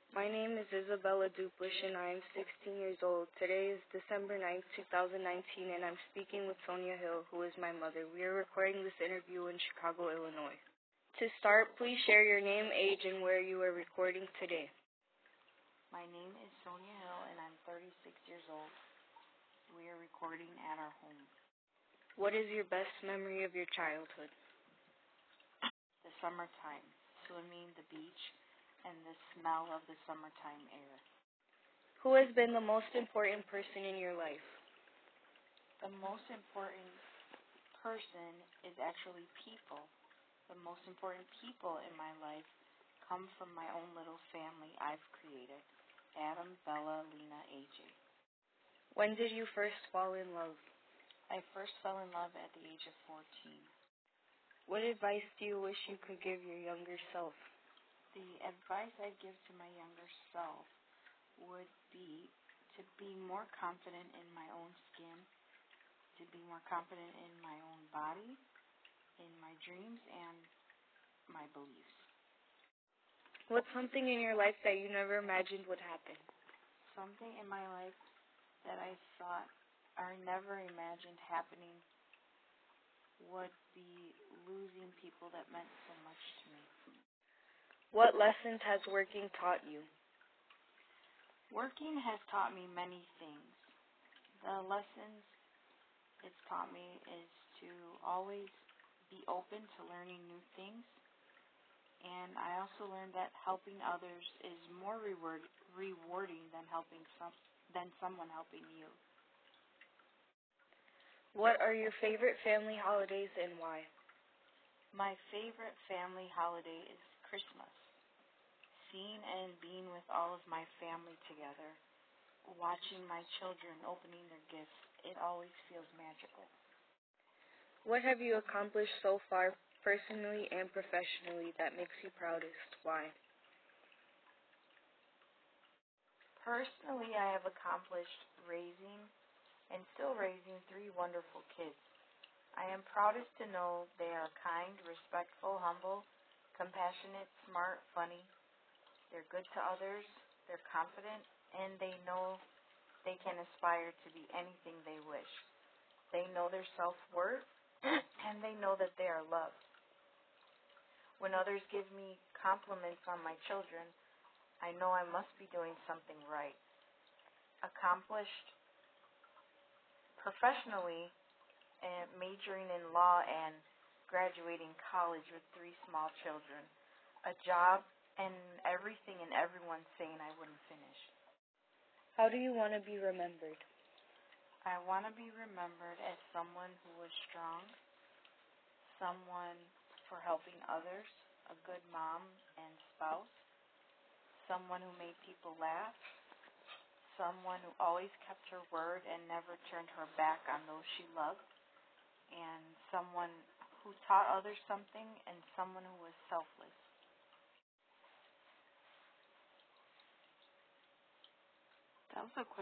My name is Isabella Duplish and I am 16 years old. Today is December 9th, 2019, and I'm speaking with Sonia Hill, who is my mother. We are recording this interview in Chicago, Illinois. To start, please share your name, age, and where you are recording today. My name is Sonia Hill and I'm 36 years old. We are recording at our home. What is your best memory of your childhood? The summertime, swimming, the beach, and the smell of the summertime air. Who has been the most important person in your life? The most important person is actually people. The most important people in my life come from my own little family I've created. Adam, Bella, Lena, AJ. When did you first fall in love? I first fell in love at the age of 14. What advice do you wish you could give your younger self? The advice I'd give to my younger self would be to be more confident in my own skin, to be more confident in my own body, in my dreams, and my beliefs. What's something in your life that you never imagined would happen? Something in my life that I thought or never imagined happening would be losing people that meant so much to me. What lessons has working taught you? Working has taught me many things. The lessons it's taught me is to always be open to learning new things. And I also learned that helping others is more rewarding than someone helping you. What are your favorite family holidays and why? My favorite family holiday is Christmas. Seeing and being with all of my family together, watching my children opening their gifts, it always feels magical. What have you accomplished so far, personally and professionally, that makes you proudest? Why? Personally, I have accomplished raising and still raising 3 wonderful kids. I am proudest to know they are kind, respectful, humble, compassionate, smart, funny. They're good to others, they're confident, and they know they can aspire to be anything they wish. They know their self-worth, and they know that they are loved. When others give me compliments on my children, I know I must be doing something right. Accomplished professionally, and majoring in law and graduating college with 3 small children, a job, and everything and everyone saying I wouldn't finish. How do you want to be remembered? I want to be remembered as someone who was strong, someone for helping others, a good mom and spouse, someone who made people laugh, someone who always kept her word and never turned her back on those she loved, and someone who taught others something, and someone who was selfless. That was a question.